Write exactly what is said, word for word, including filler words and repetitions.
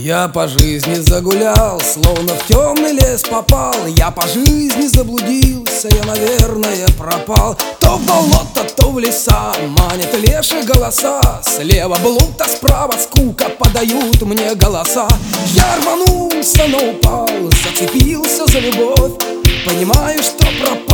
Я по жизни загулял, словно в темный лес попал. Я по жизни заблудился, я, наверное, пропал. То в болото, то в леса манят леши голоса. Слева блуд, а справа скука подают мне голоса. Я рванулся, но упал, зацепился за любовь. Понимаю, что пропал.